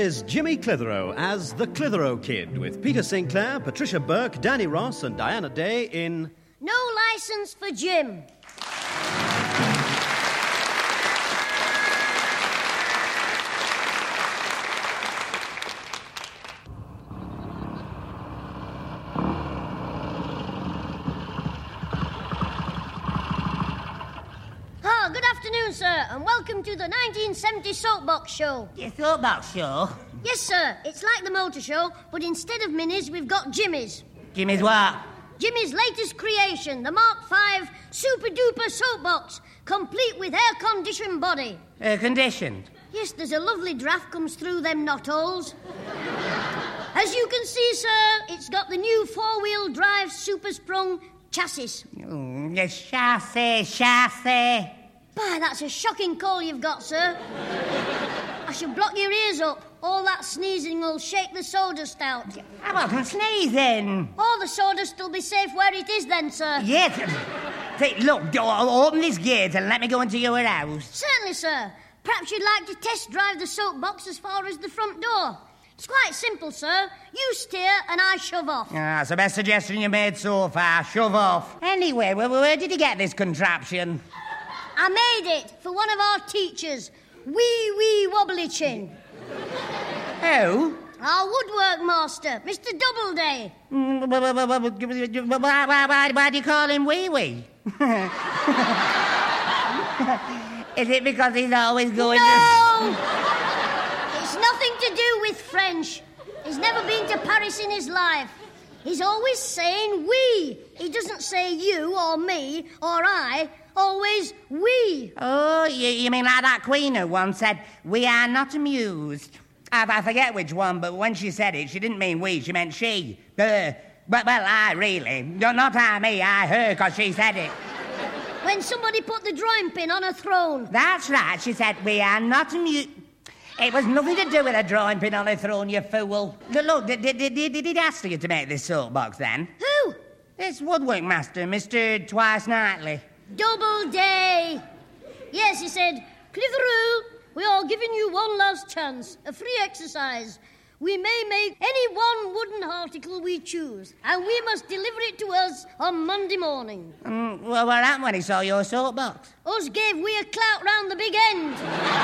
is Jimmy Clitheroe as the Clitheroe Kid, with Peter Sinclair, Patricia Burke, Danny Ross and Diana Day in... No Licence for Jim. Good afternoon, sir, and welcome to the 1970 Soapbox Show. Your Soapbox Show? Yes, sir. It's like the motor show, but instead of minis, we've got Jimmys. Jimmy's what? Jimmy's latest creation, the Mark V super-duper soapbox, complete with air-conditioned body. Air-conditioned? Yes, there's a lovely draft comes through them knot holes. As you can see, sir, it's got the new four-wheel drive super-sprung chassis. Yes, chassis. Bah, that's a shocking call you've got, sir. I should block your ears up. All that sneezing will shake the sawdust out. I wasn't sneezing. All the sawdust will be safe where it is then, sir. Yes. Say, look, open this gate and let me go into your house. Certainly, sir. Perhaps you'd like to test drive the soapbox as far as the front door. It's quite simple, sir. You steer and I shove off. That's the best suggestion you made so far. Shove off. Anyway, where did you get this contraption? I made it for one of our teachers, Wee Wobbly Chin. Who? Our woodwork master, Mr. Doubleday. Why do you call him Wee Wee? Is it because he's always going No! It's nothing to do with French. He's never been to Paris in his life. He's always saying we. He doesn't say you or me or I. Always we. Oh, you mean like that queen who once said, "We are not amused." I forget which one, but when she said it, she didn't mean we, she meant she. Well, I really. Not I, me, I, her, because she said it. When somebody put the drawing pin on a throne. That's right, she said, "We are not amused." It was nothing to do with a drawing pin on a throne, you fool. Look, did he ask you to make this soapbox, then? Who? This woodwork master, Mr. Twice Nightly. Doubleday. Yes, he said, "Clitheroe, we are giving you one last chance, a free exercise. We may make any one wooden article we choose, and we must deliver it to us on Monday morning." Well, what happened when he saw your soapbox? Us gave we a clout round the big end.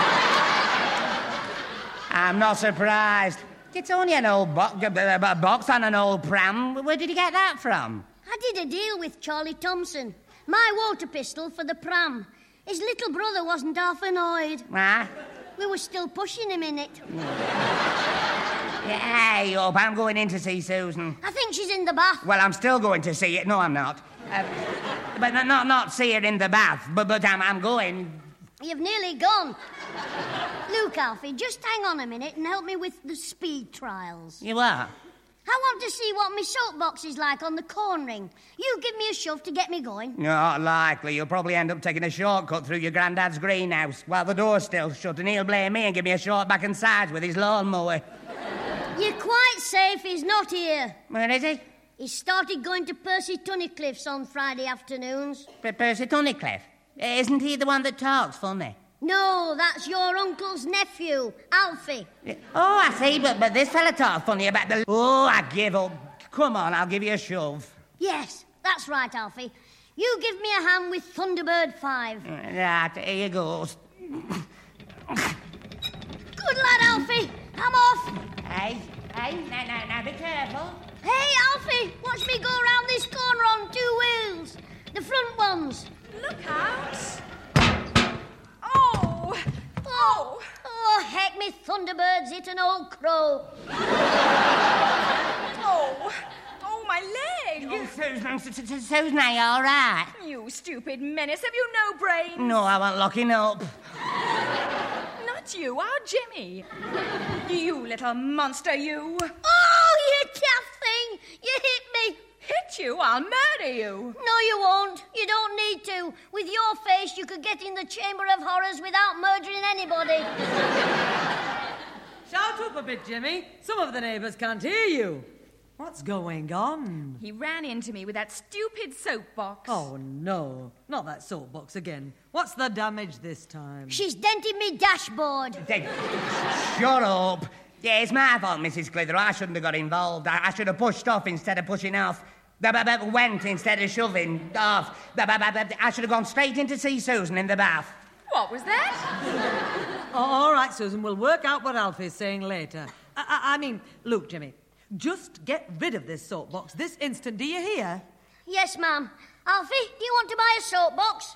I'm not surprised. It's only an old box on an old pram. Where did you get that from? I did a deal with Charlie Thompson. My water pistol for the pram. His little brother wasn't half annoyed. Ah? We were still pushing him in it. Yeah, hey, up, I'm going in to see Susan. I think she's in the bath. Well, I'm still going to see it. No, I'm not. But not see her in the bath, but I'm going. You've nearly gone. Look, Alfie, just hang on a minute and help me with the speed trials. You what? I want to see what my soapbox is like on the cornering. You give me a shove to get me going. Not likely. You'll probably end up taking a shortcut through your granddad's greenhouse while the door's still shut, and he'll blame me and give me a short back and sides with his lawnmower. You're quite safe. He's not here. Where is he? He started going to Percy Tunnicliffe's on Friday afternoons. Percy Tunnicliffe? Isn't he the one that talks funny? No, that's your uncle's nephew, Alfie. Oh, I see, but this fella talks funny about the... Oh, I give up. Come on, I'll give you a shove. Yes, that's right, Alfie. You give me a hand with Thunderbird 5. Right, here goes. Good lad, Alfie. I'm off. Hey, now, be careful. Hey, Alfie, watch me go around this corner on 2 wheels. The front ones. Look out. Oh, heck, me Thunderbird's hit an old crow. Oh, my leg. Oh, Susan, are you all right? You stupid menace. Have you no brains? No, I want locking up. Not you, our Jimmy. You little monster, you. Oh, you tough thing. You hit me. Hit you? I'll murder you. No, you won't. You don't need to. With your face, you could get in the Chamber of Horrors without murdering anybody. Shout up a bit, Jimmy. Some of the neighbours can't hear you. What's going on? He ran into me with that stupid soapbox. Oh, no. Not that soapbox again. What's the damage this time? She's dented me dashboard. Shut up. Yeah, it's my fault, Mrs. Clitheroe. I shouldn't have got involved. I should have pushed off instead of pushing off. Went instead of shoving off. I should have gone straight in to see Susan in the bath. What was that? All right, Susan, we'll work out what Alfie's saying later. I mean, look, Jimmy, just get rid of this soapbox this instant, do you hear? Yes, ma'am. Alfie, do you want to buy a soapbox?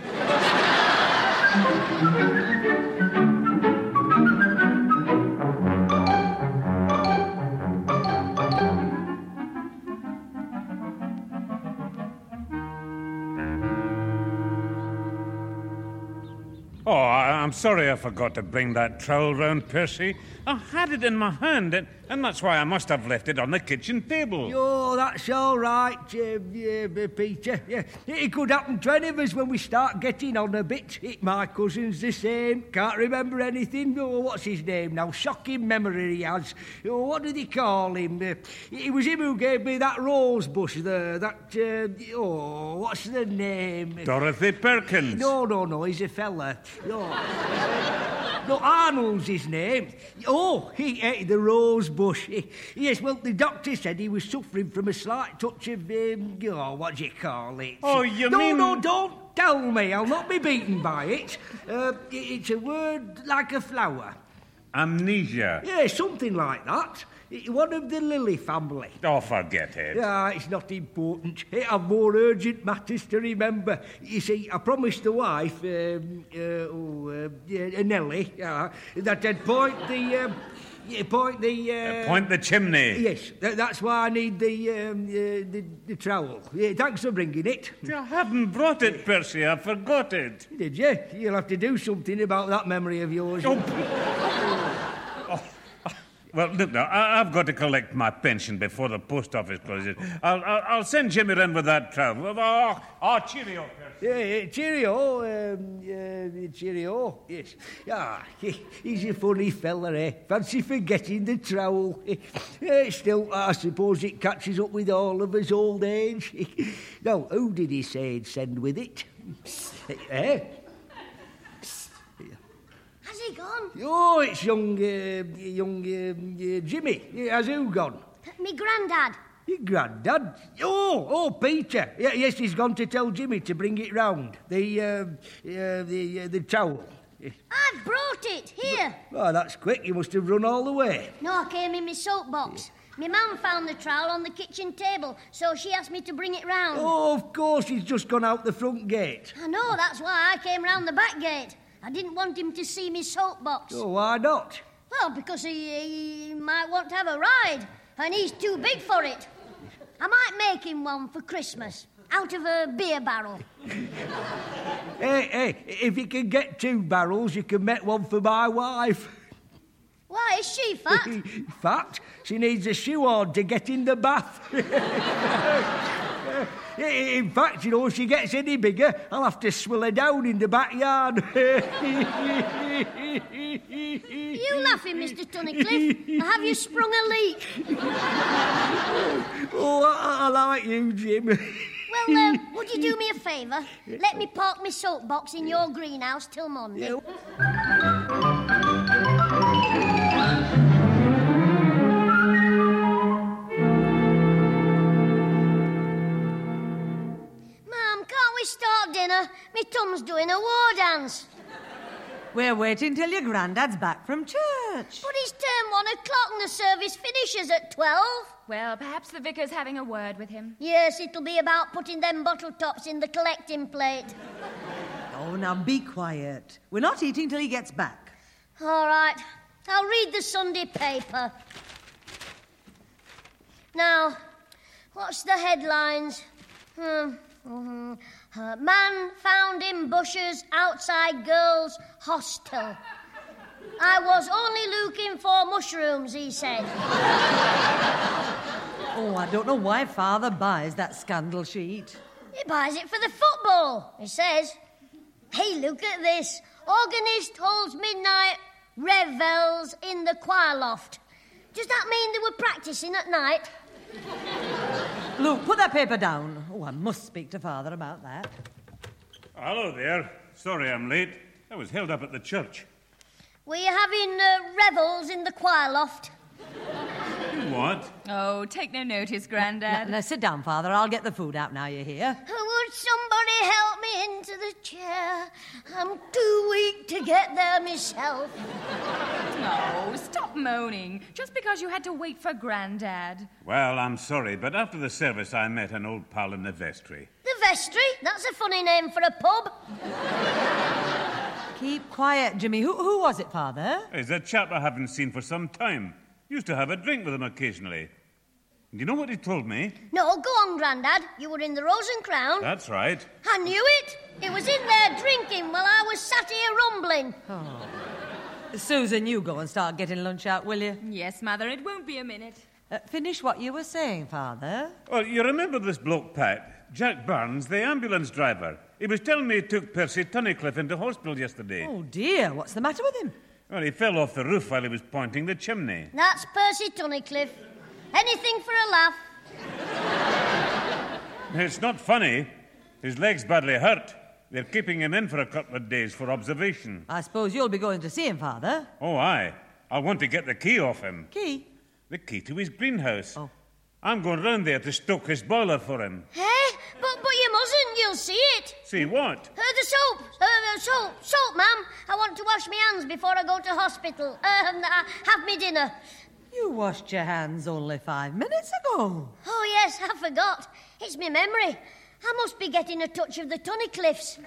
Oh, I'm sorry I forgot to bring that trowel round, Percy. I had it in my hand, and that's why I must have left it on the kitchen table. Oh, that's all right, Peter. Yeah, it could happen to any of us when we start getting on a bit. My cousin's the same. Can't remember anything. Oh, what's his name now? Shocking memory he has. Oh, what did he call him? It was him who gave me that rose bush there. What's the name? Dorothy Perkins. No, he's a fella. No, Arnold's his name. Oh, he ate the rose bush. Yes, well, the doctor said he was suffering from a slight touch of, what do you call it? Oh, you mean... No, don't tell me. I'll not be beaten by it. It's a word like a flower. Amnesia. Yeah, something like that. One of the Lily family. Oh, forget it. It's not important. I have more urgent matters to remember. You see, I promised the wife, Nellie, that I'd point the chimney. Yes, that's why I need the trowel. Yeah, thanks for bringing it. I hadn't brought it, Percy. I forgot it. Did you? You'll have to do something about that memory of yours. Well, look now, I've got to collect my pension before the post office closes. I'll send Jimmy round with that trowel. Cheerio, Percy. Cheerio, yes. He's a funny fella, eh? Fancy forgetting the trowel. Still, I suppose it catches up with all of us old age. Now, who did he say he'd send with it? Has he gone? Oh, it's young Jimmy. Has who gone? Me grandad. Your granddad? Oh, Peter. Yes, he's gone to tell Jimmy to bring it round. The towel. I've brought it. Here. Oh, that's quick. You must have run all the way. No, I came in my soapbox. My mum found the trowel on the kitchen table, so she asked me to bring it round. Oh, of course, he's just gone out the front gate. I know, that's why I came round the back gate. I didn't want him to see me soapbox. Oh, why not? Well, because he might want to have a ride, and he's too big for it. I might make him one for Christmas, out of a beer barrel. Hey, if you can get 2 barrels, you can make one for my wife. Why, is she fat? Fat? She needs a shoehorn to get in the bath. In fact, if she gets any bigger, I'll have to swill her down in the backyard. Are you laughing, Mr. Tunnicliffe? Or have you sprung a leak? I like you, Jim. Well, would you do me a favour? Let me park my soapbox in your greenhouse till Monday. Start dinner. My Tom's doing a war dance. We're waiting till your granddad's back from church. But it's turned 1 o'clock and the service finishes at 12. Well, perhaps the vicar's having a word with him. Yes, it'll be about putting them bottle tops in the collecting plate. Oh, now be quiet. We're not eating till he gets back. All right. I'll read the Sunday paper. Now, what's the headlines? Man found in bushes outside girls' hostel. I was only looking for mushrooms, he said. Oh, I don't know why Father buys that scandal sheet. He buys it for the football, he says. Hey, look at this. Organist holds midnight revels in the choir loft. Does that mean they were practising at night? Luke, put that paper down. Oh, I must speak to Father about that. Hello there. Sorry I'm late. I was held up at the church. Were you having revels in the choir loft? What? Oh, take no notice, Grandad. Now, sit down, Father. I'll get the food out now you're here. Would somebody help me into the chair? I'm too weak to get there myself. Oh, stop moaning. Just because you had to wait for Grandad. Well, I'm sorry, but after the service I met an old pal in the vestry. The vestry? That's a funny name for a pub. Keep quiet, Jimmy. Who was it, Father? He's a chap I haven't seen for some time. Used to have a drink with him occasionally. Do you know what he told me? No, go on, Grandad. You were in the Rose and Crown. That's right. I knew it. It was in there drinking while I was sat here rumbling. Oh. Susan, you go and start getting lunch out, will you? Yes, Mother, it won't be a minute. Finish what you were saying, Father. Well, you remember this bloke, Pat? Jack Barnes, the ambulance driver. He was telling me he took Percy Tunnicliffe into hospital yesterday. Oh, dear. What's the matter with him? Well, he fell off the roof while he was pointing the chimney. That's Percy Tunnicliffe. Anything for a laugh. It's not funny. His leg's badly hurt. They're keeping him in for a couple of days for observation. I suppose you'll be going to see him, Father. Oh, aye. I want to get the key off him. Key? The key to his greenhouse. Oh. I'm going round there to stoke his boiler for him. But you mustn't. You'll see it. See what? The soap. Soap, ma'am. I want to wash my hands before I go to hospital. Have me dinner. You washed your hands only 5 minutes ago. Oh, yes, I forgot. It's my memory. I must be getting a touch of the Tunnicliffes.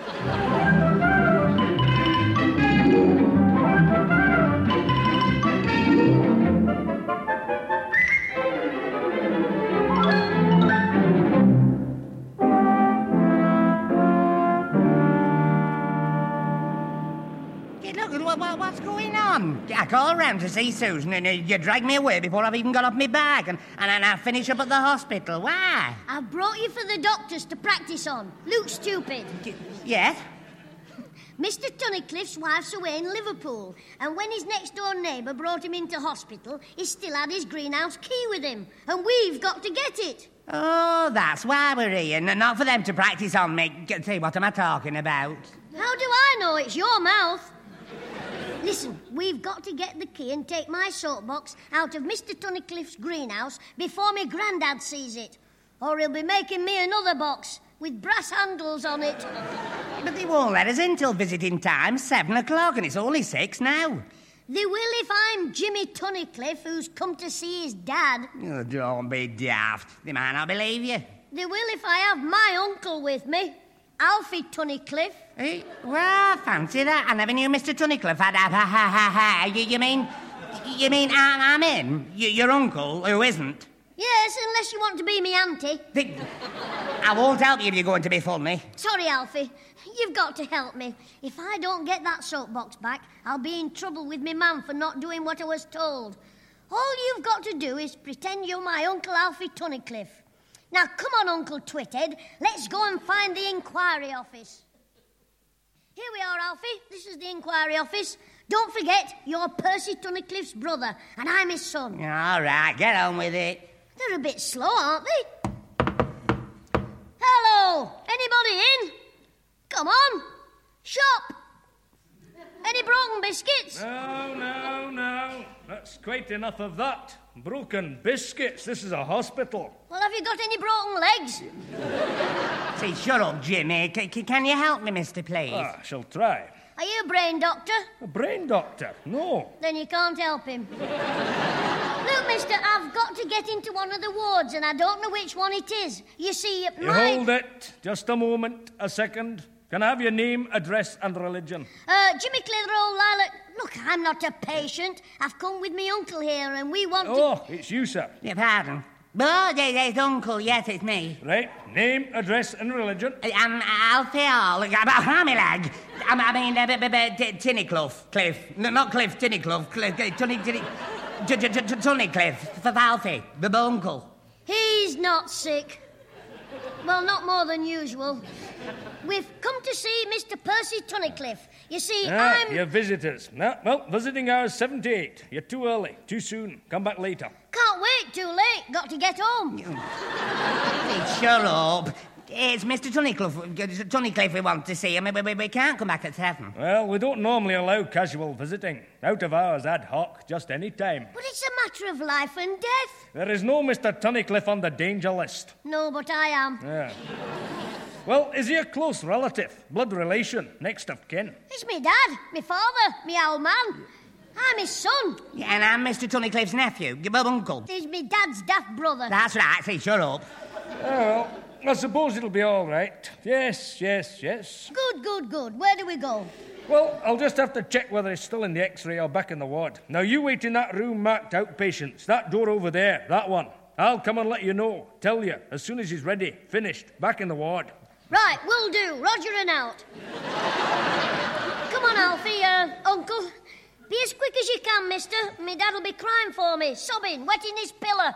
What's going on? I called round to see Susan and you dragged me away before I've even got off my bag and I finish up at the hospital. Why? I've brought you for the doctors to practice on. Luke Stupid. Yes? Mr. Tunnicliffe's wife's away in Liverpool, and when his next-door neighbour brought him into hospital, he still had his greenhouse key with him, and we've got to get it. Oh, that's why we're here, not for them to practice on me. See, what am I talking about? How do I know? It's your mouth. Listen, we've got to get the key and take my soapbox out of Mr. Tunnicliffe's greenhouse before my grandad sees it. Or he'll be making me another box with brass handles on it. But they won't let us in till visiting time, 7 o'clock, and it's only 6 now. They will if I'm Jimmy Tunnicliffe, who's come to see his dad. Oh, don't be daft. They might not believe you. They will if I have my uncle with me, Alfie Tunnicliffe. Hey, well, fancy that. I never knew Mr. Tunnicliffe had You mean I'm in? Your uncle, who isn't? Yes, unless you want to be me auntie. I won't help you if you're going to be funny. Sorry, Alfie. You've got to help me. If I don't get that soapbox back, I'll be in trouble with me man for not doing what I was told. All you've got to do is pretend you're my Uncle Alfie Tunnicliffe. Now, come on, Uncle Twithead. Let's go and find the inquiry office. Here we are, Alfie. This is the inquiry office. Don't forget, you're Percy Tunnicliffe's brother, and I'm his son. All right, get on with it. They're a bit slow, aren't they? Hello! Anybody in? Come on! Shop! Any broken biscuits? No. That's quite enough of that. Broken biscuits. This is a hospital. Well, have you got any broken legs? See, shut up, Jimmy. Can you help me, mister, please? I shall try. Are you a brain doctor? A brain doctor? No. Then you can't help him. Look, mister, I've got to get into one of the wards, and I don't know which one it is. You see, Hold it. Just a moment. A second. Can I have your name, address, and religion? Jimmy Clitheroe, Lilac... Look, I'm not a patient. I've come with me uncle here, and we want to... Oh, it's you, sir. Yeah, pardon. Oh, there's Uncle. Yes, it's me. Right. Name, address, and religion. I'm Alfie Hall. Harmy lag. Tunnicliffe. Cliff. No, not Cliff, Tunnicliffe. Tunnicliffe. For Alfie, the uncle. He's not sick. Well, not more than usual. We've come to see Mr. Percy Tunnicliffe. You see, I'm... You're visitors. Well, visiting hours 7 to 8. You're too early. Too soon. Come back later. Can't wait. Too late. Got to get home. Hey, shut up. It's Mr. Tunnicliffe we want to see. I mean, we can't come back at 7. Well, we don't normally allow casual visiting. Out of hours, ad hoc, just any time. But it's a matter of life and death. There is no Mr. Tunnicliffe on the danger list. No, but I am. Yeah. Well, is he a close relative, blood relation, next of kin? It's me dad, me father, me old man. I'm his son. Yeah, and I'm Mr. Tunnicliffe's nephew, your uncle. He's me dad's daft brother. That's right, see, shut up. Well, I suppose it'll be all right. Yes. Good. Where do we go? Well, I'll just have to check whether he's still in the X-ray or back in the ward. Now, you wait in that room marked outpatients. That door over there, that one. I'll come and let you know. Tell you, as soon as he's ready, finished, back in the ward. Right, will do. Roger and out. Come on, Alfie, Uncle. Be as quick as you can, mister. Me dad'll be crying for me, sobbing, wetting his pillow.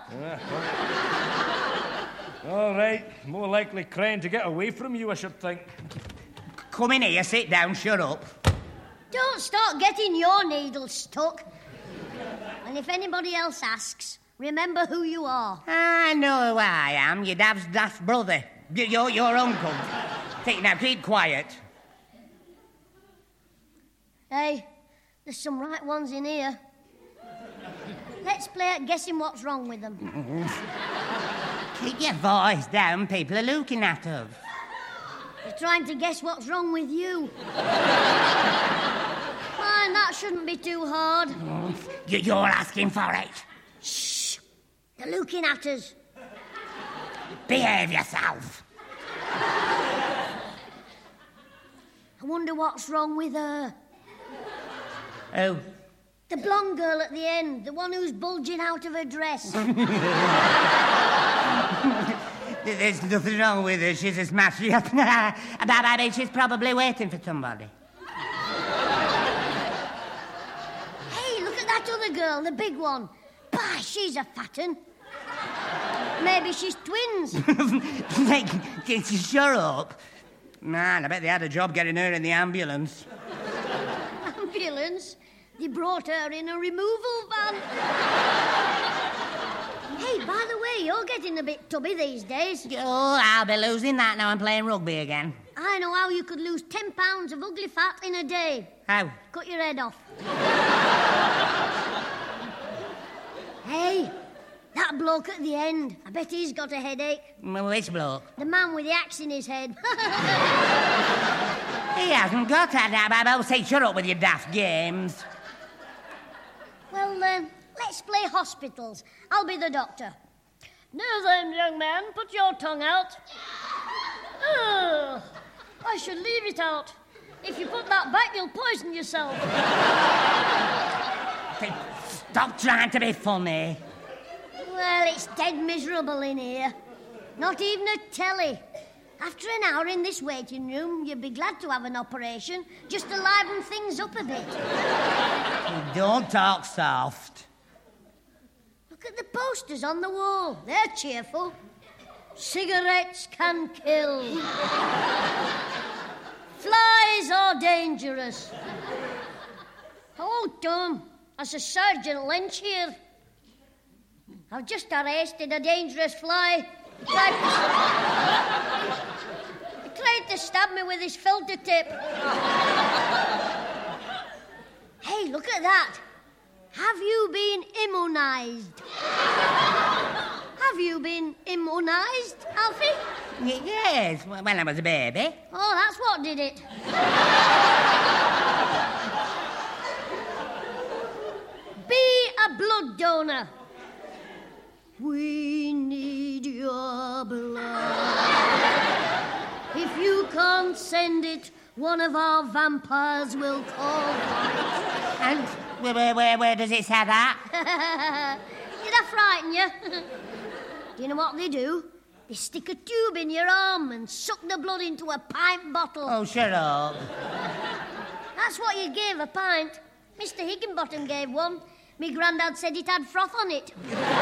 All right. More likely crying to get away from you, I should think. Come in here, sit down, shut up. Don't start getting your needle stuck. And if anybody else asks, remember who you are. I know who I am, your dad's daft brother. Your uncle. Now, keep quiet. Hey, there's some right ones in here. Let's play at guessing what's wrong with them. Keep your voice down, people are looking at us. They're trying to guess what's wrong with you. Fine, that shouldn't be too hard. You're asking for it. Shh! They're looking at us. Behave yourself. I wonder what's wrong with her. Oh. The blonde girl at the end, the one who's bulging out of her dress. There's nothing wrong with her. She's a smash. I mean, she's probably waiting for somebody. Hey, look at that other girl, the big one. Bah, she's a fat un. Maybe she's twins. Shut up. Man, I bet they had a job getting her in the ambulance. Ambulance? They brought her in a removal van. Hey, by the way, you're getting a bit tubby these days. Oh, I'll be losing that now I'm playing rugby again. I know how you could lose 10 pounds of ugly fat in a day. How? Cut your head off. Hey, that bloke at the end, I bet he's got a headache. Which bloke? The man with the axe in his head. He hasn't got that. I'll say shut up with your daft games. Well, let's play hospitals. I'll be the doctor. Now then, young man, put your tongue out. Oh, I should leave it out. If you put that back, you'll poison yourself. Stop trying to be funny. Well, it's dead miserable in here. Not even a telly. After an hour in this waiting room, you'd be glad to have an operation just to liven things up a bit. Don't talk soft. Look at the posters on the wall. They're cheerful. Cigarettes can kill. Flies are dangerous. Oh, Tom, that's a Sergeant Lynch here. I've just arrested a dangerous fly. He tried to stab me with his filter tip. Hey, look at that. Have you been immunised? Have you been immunised, Alfie? Yes, when I was a baby. Oh, that's what did it. Be a blood donor. We need your blood. If you can't send it, one of our vampires will call. And where does it say that? Did I frighten you? Do you know what they do? They stick a tube in your arm and suck the blood into a pint bottle. Oh, shut up. That's what you give, a pint. Mr. Higginbottom gave one. Me grandad said it had froth on it.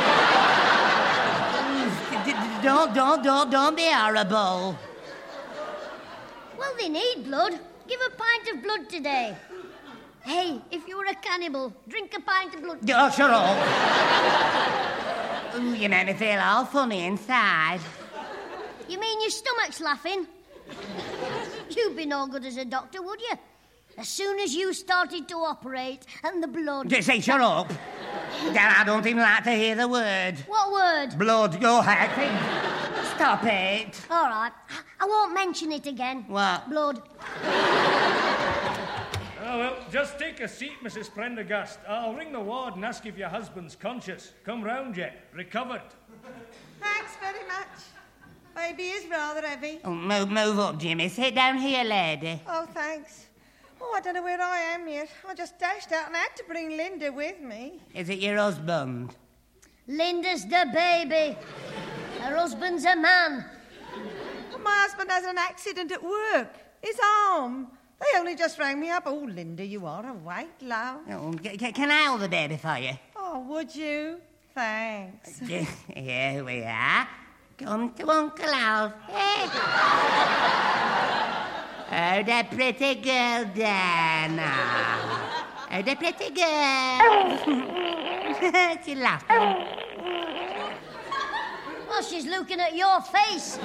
Don't be horrible. Well, they need blood. Give a pint of blood today. Hey, if you were a cannibal, drink a pint of blood. Oh, shut up. Ooh, you make me feel all funny inside. You mean your stomach's laughing? You'd be no good as a doctor, would you? As soon as you started to operate and the blood... Just say, shut up. I don't even like to hear the word. What word? Blood. Go ahead. Stop it. All right. I won't mention it again. What? Blood. Oh, well, just take a seat, Mrs. Prendergast. I'll ring the ward and ask if your husband's conscious. Come round yet. Recovered. Thanks very much. Baby is rather heavy. Oh, move up, Jimmy. Sit down here, lady. Oh, thanks. Oh, I don't know where I am yet. I just dashed out and I had to bring Linda with me. Is it your husband? Linda's the baby. Her husband's a man. Well, my husband has an accident at work. His arm. They only just rang me up. Oh, Linda, you are a weight, love. Oh, can I hold the baby for you? Oh, would you? Thanks. Here we are. Come to Uncle Alfie. Oh, the pretty girl, Dana. Oh, the pretty girl. She laughed. Well, she's looking at your face.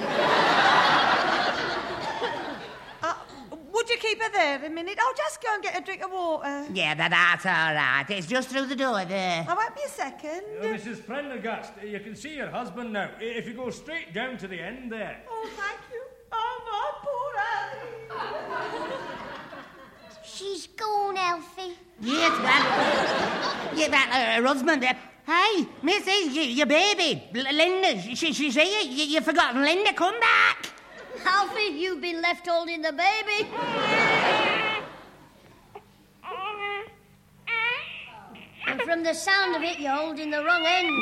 Would you keep her there a minute? I'll just go and get a drink of water. Yeah, that's all right. It's just through the door there. I won't be a second. Mrs. Prendergast, you can see your husband now. If you go straight down to the end there. Oh, thank you. Oh, my poor Alfie. She's gone, Alfie. Yes, well. Yeah, her husband. Hey, Missy, your baby. Linda, she's here. You've forgotten Linda. Come back. Alfie, you've been left holding the baby. And from the sound of it, you're holding the wrong end.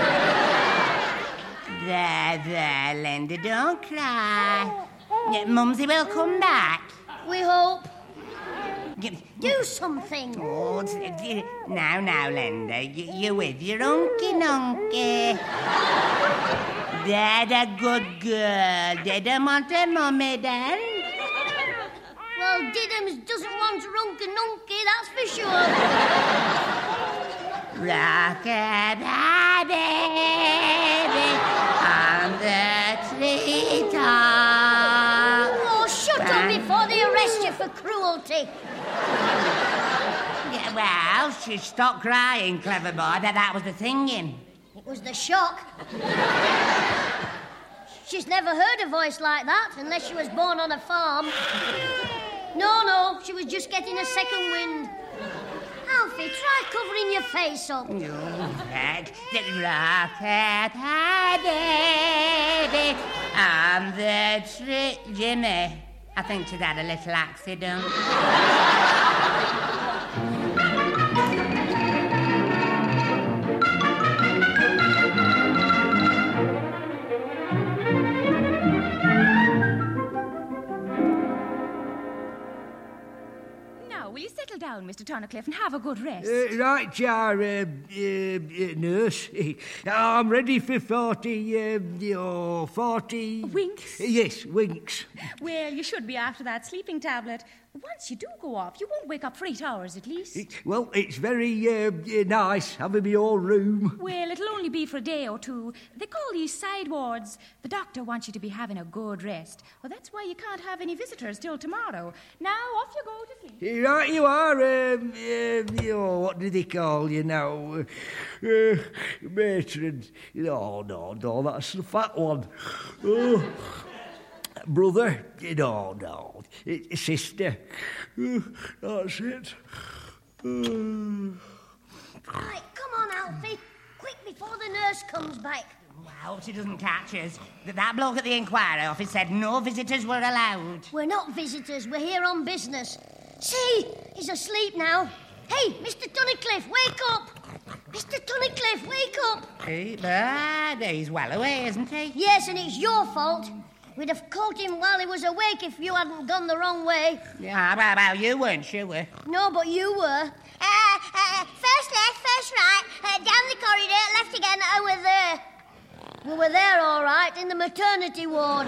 There, Linda, don't cry. Mumsy will come back. We hope. Do something. Oh, now, Linda, you're with your unky. They're a good girl. They don't want a mummy, then. Well, Diddums doesn't want Runky-Nunky, that's for sure. Rock-a-bye, baby, on the treetop. Oh, shut up before they arrest you for cruelty. Yeah, well, she stopped crying, clever boy. That was the singing. It was the shock. She's never heard a voice like that unless she was born on a farm. No, she was just getting a second wind. Alfie, try covering your face up. Rock-a-bye, baby, on the tree. Jimmy, I think she's had a little accident. Will you settle down, Mr. Tunnicliffe, and have a good rest? Right, Jar, nurse. I'm ready for 40... 40... Winks? Yes, winks. Well, you should be after that sleeping tablet. Once you do go off, you won't wake up for 8 hours at least. Well, it's very nice having me own room. Well, it'll only be for a day or two. They call these side wards. The doctor wants you to be having a good rest. Well, that's why you can't have any visitors till tomorrow. Now, off you go to sleep. Right you are. What do they call you now? Matron. No, that's the fat one. Oh. Brother? No. Sister. That's it. Right, come on, Alfie. Quick, before the nurse comes back. Well, she doesn't catch us. That bloke at the inquiry office said no visitors were allowed. We're not visitors. We're here on business. See, he's asleep now. Hey, Mr. Tunnicliffe, wake up. Mr. Tunnicliffe, wake up. Hey, but he's well away, isn't he? Yes, and it's your fault. We'd have caught him while he was awake if you hadn't gone the wrong way. Yeah, well, you weren't sure. No, but you were. First left, first right, down the corridor, left again, we're there. We were there, all right, in the maternity ward.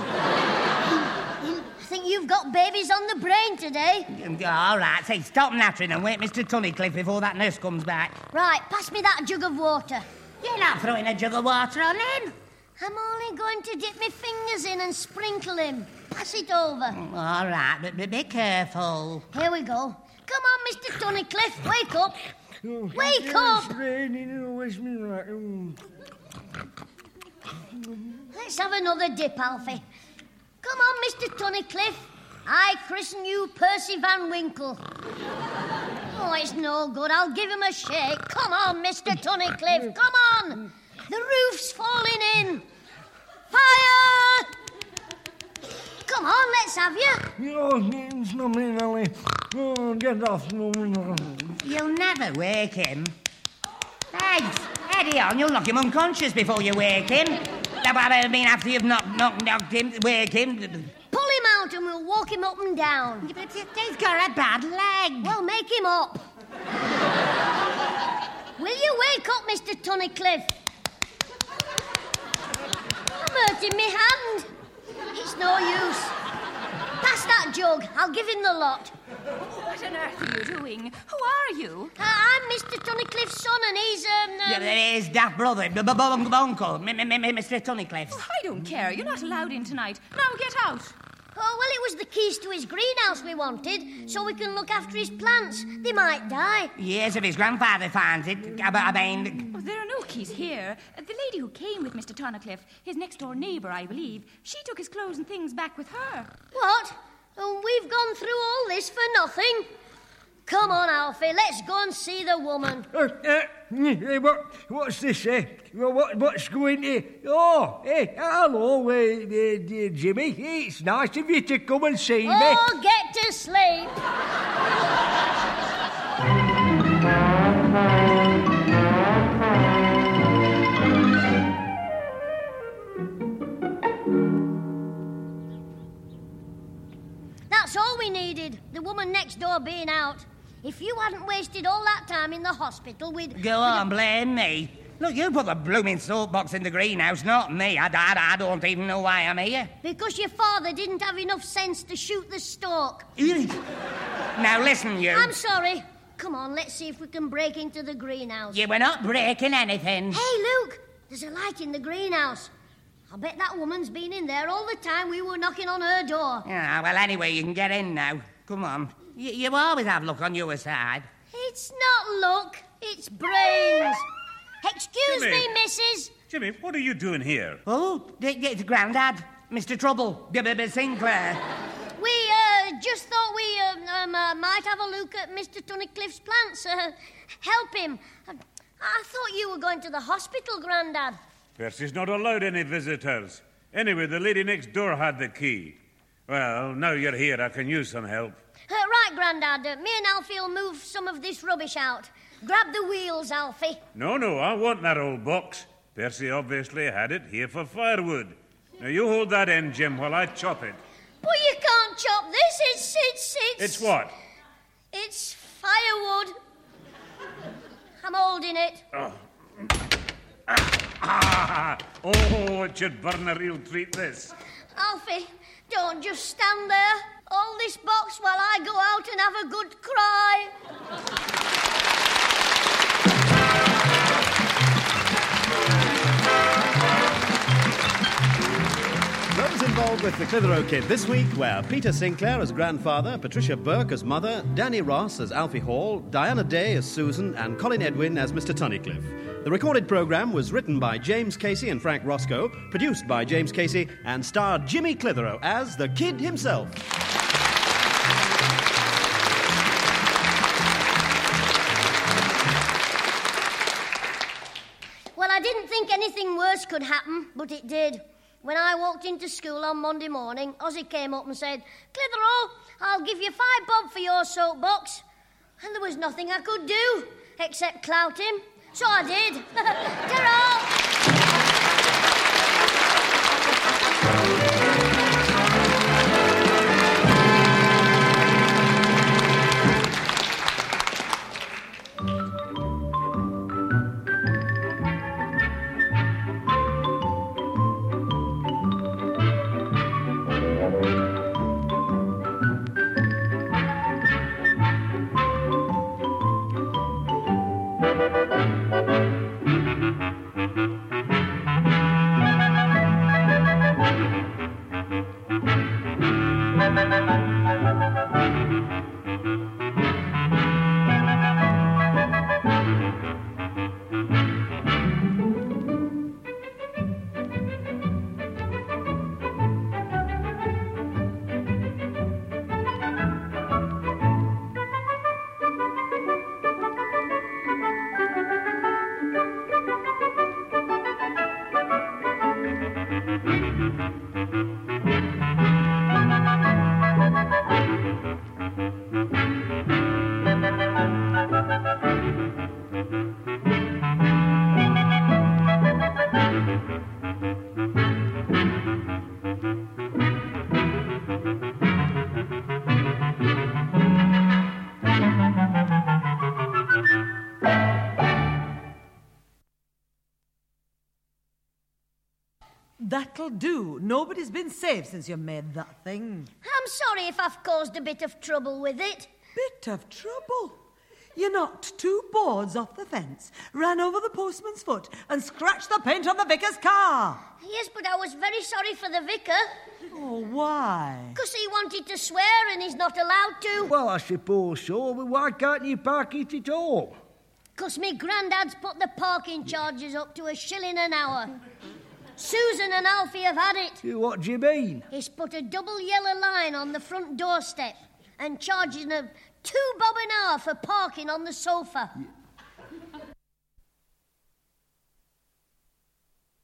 I think you've got babies on the brain today. All right, say, stop nattering and wait Mr. Tunnicliffe before that nurse comes back. Right, pass me that jug of water. You're not throwing a jug of water on him. I'm only going to dip my fingers in and sprinkle him. Pass it over. All right, but be careful. Here we go. Come on, Mr. Tunnicliffe, wake up. Wake up! It's raining. Oh, where's me right? Let's have another dip, Alfie. Come on, Mr. Tunnicliffe. I christen you Percy Van Winkle. Oh, it's no good. I'll give him a shake. Come on, Mr. Tunnicliffe. Come on. The roof's falling in. Fire! Come on, let's have you. Oh, it's not me, Ellie. Oh, get off. You'll never wake him. Hey, Eddie on, you'll knock him unconscious before you wake him. I mean, after you've knocked him, wake him. Pull him out and we'll walk him up and down. But he's got a bad leg. Well, make him up. Will you wake up, Mr. Tunnicliffe? I'm hurting me hand. It's no use. Pass that jug. I'll give him the lot. What on earth are you doing? Who are you? I'm Mr. Tunnicliffe's son, and he's, His daft brother, uncle, Mr. Tunnicliffe. Oh, I don't care. You're not allowed in tonight. Now get out. Oh, well, it was the keys to his greenhouse we wanted, so we can look after his plants. They might die. Yes, if his grandfather finds it. I mean... Oh, there are no keys here. The lady who came with Mr. Tunnicliffe, his next-door neighbour, I believe, she took his clothes and things back with her. What? Oh, we've gone through all this for nothing? Come on, Alfie, let's go and see the woman. What's this, eh? What's going to... Oh, hey, hello, Jimmy. It's nice of you to come and see me. Oh, get to sleep. That's all we needed, the woman next door being out. If you hadn't wasted all that time in the hospital with... Go on, blame me. Look, you put the blooming soapbox in the greenhouse, not me. I don't even know why I'm here. Because your father didn't have enough sense to shoot the stork. Now listen, you. I'm sorry. Come on, let's see if we can break into the greenhouse. Yeah, we're not breaking anything. Hey, Luke, there's a light in the greenhouse. I bet that woman's been in there all the time we were knocking on her door. Yeah, well, anyway, you can get in now. Come on. You always have luck on your side. It's not luck, it's brains. Excuse Jimmy. me, missus. Jimmy, what are you doing here? Oh, it's Grandad. Mr. Trouble. Sinclair. We just thought we might have a look at Mr. Tunnicliffe's plants. Help him. I thought you were going to the hospital, Grandad. Percy's not allowed any visitors. Anyway, the lady next door had the key. Well, now you're here, I can use some help. Right, Grandad. Me and Alfie will move some of this rubbish out. Grab the wheels, Alfie. No, I want that old box. Percy obviously had it here for firewood. Now, you hold that end, Jim, while I chop it. But you can't chop this. It's... It's what? It's firewood. I'm holding it. Oh, it should burn a real treat, this. Alfie, don't just stand there. Hold this box while I go out and have a good cry. Those involved with the Clitheroe Kid this week were Peter Sinclair as grandfather, Patricia Burke as mother, Danny Ross as Alfie Hall, Diana Day as Susan, and Colin Edwin as Mr. Tunnicliffe. The recorded programme was written by James Casey and Frank Roscoe, produced by James Casey, and starred Jimmy Clitheroe as the Kid himself. Well, I didn't think anything worse could happen, but it did. When I walked into school on Monday morning, Ozzy came up and said, "Clitheroe, I'll give you £5 for your soapbox." And there was nothing I could do except clout him. So I did. Ta-ra! That'll do. Nobody's been safe since you made that thing. I'm sorry if I've caused a bit of trouble with it. Bit of trouble? You knocked 2 boards off the fence, ran over the postman's foot, and scratched the paint on the vicar's car. Yes, but I was very sorry for the vicar. Oh, why? Because he wanted to swear and he's not allowed to. Well, I suppose so, but why can't you park it at all? Because me granddad's put the parking charges up to £1 an hour. Susan and Alfie have had it. What do you mean? He's put a double yellow line on the front doorstep and charging them £2 an hour for parking on the sofa.